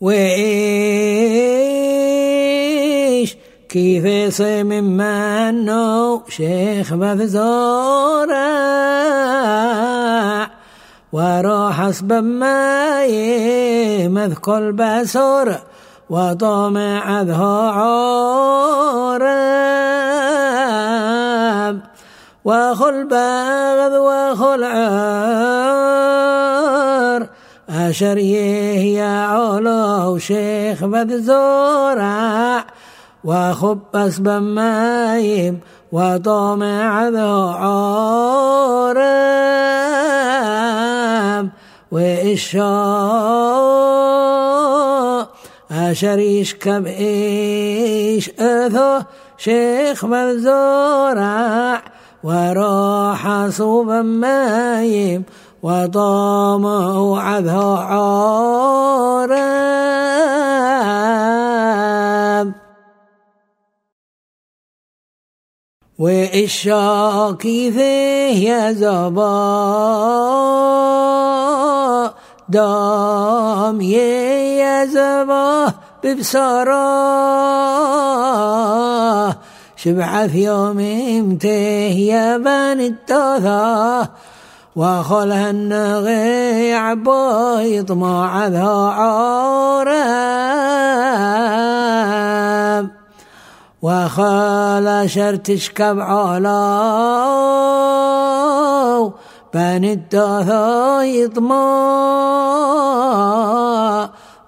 وإيش كيف يصير منه شيخ بذزورع وروح حسب ما يمذكل بسور وطمع ذو عورب وخل بغض وخل عار أشريه يا علو شيخ بذزورع وخبس بمايم وطمع ذو عورب وإشاء أشريش كبئيش أثو شيخ بذزورع وروح صوب مايم وطامع عذو عورب وإشاكي فيه يا زبا دام يا زبا ببصراه شبع في يوم امته يا بني التوثى وخلها النغيع بيض ما عذا عورب وخال شرتشكب علاو بني التوثى يطمع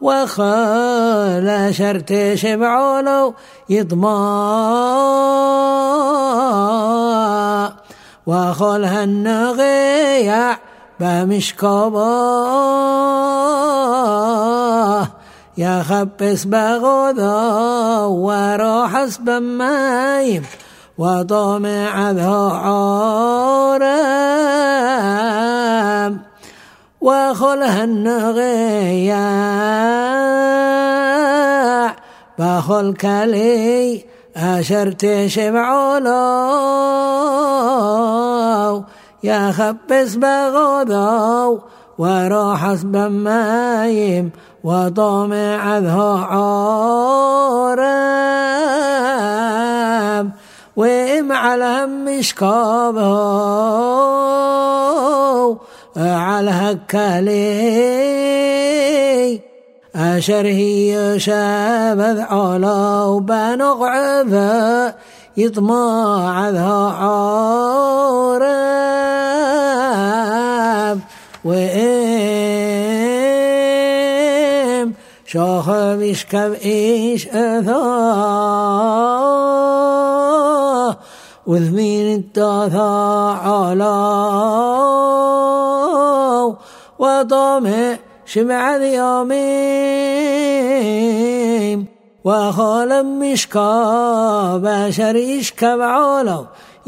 وخال شرتشب علاو يطمع وخلها النغيع بمشكبه يا خبس بغضا وروحس بمايم وطمع ذو عورب وخلها النغيع بخل كلي أشرت شبع لو يا خبس بغضا وروحس بمايم وطمع ذو عورب وإم على مشكابه على هكالي أشره شابذ علو بنقعبه يطمع ذو عورب وإم شاخب يشكب إيش أثاه وذمين التاثى علو وطمع شمع اليومين وخال مشكا بشر يشكب علو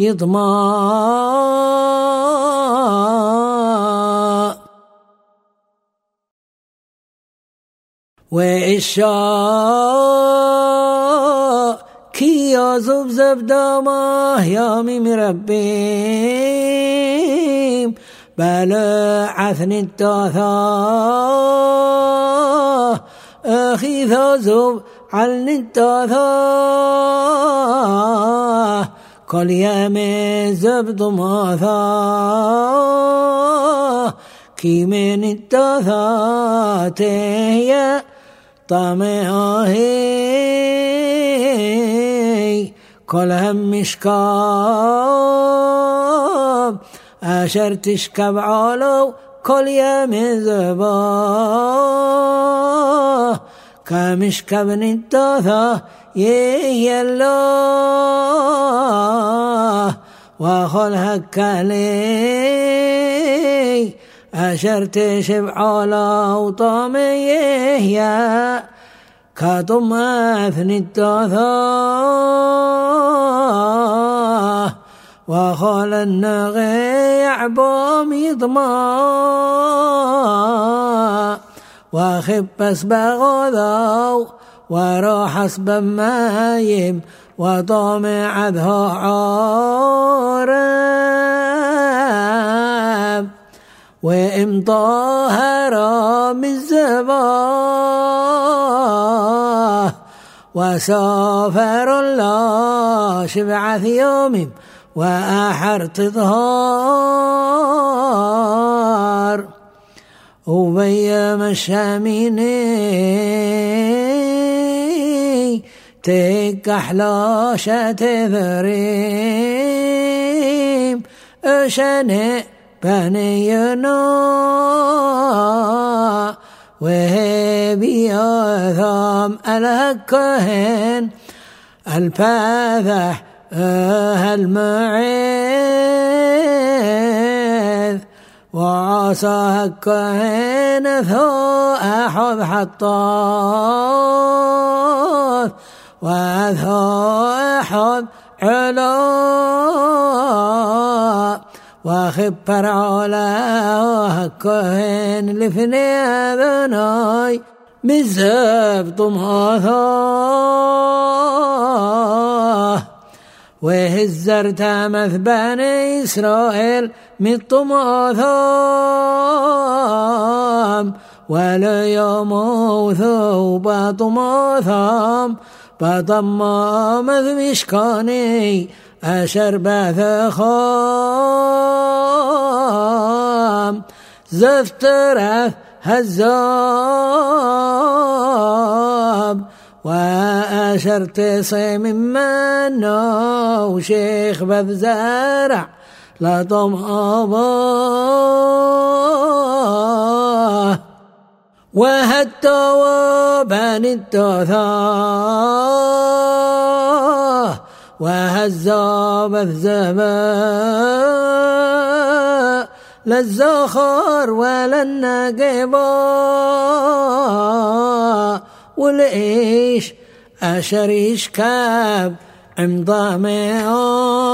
يطمع وإشاء كي يزب زبدامه يامي مربيم بلا عثن التاثاه أخي ذازب عن التاثاه كل يوم زبد ماثاه كي من التاثاه تهيأ طمعه كل هم مشكاب أشر تشكب علو كل يوم زباه كمشكب نتاثا الله وخل هكالي أشر تشب علو طميه يا كطماث نتاثا وخال النغيع بوم يضمع وخبس بغضاو وروحس بمايم وطمع ذو عورب وإم طاهر من الزبا وسافر الله شبعة يوم وآحر تظهار وبيم الشاميني تكحلا شتذريم أشنئ بنينا وهبي أثام الكهن الفاذح المعيذ وعصا الكهن ذو أحد حطاث وذو أحد علا وخبر على الكهن لفني أذناي مزبط ماثاه وهزرت مثبني إسرائيل من طماثام ولا يموثوا بطماثام بطمام مشكاني أشر بثخام زفتره هزاب وأشرت صيم منه شيخ بذزرع لطم أباه وهدوا بني التوثاه وهزا بذزبا للزخر ولا النقبا والإيش أشريش كاب عمضامي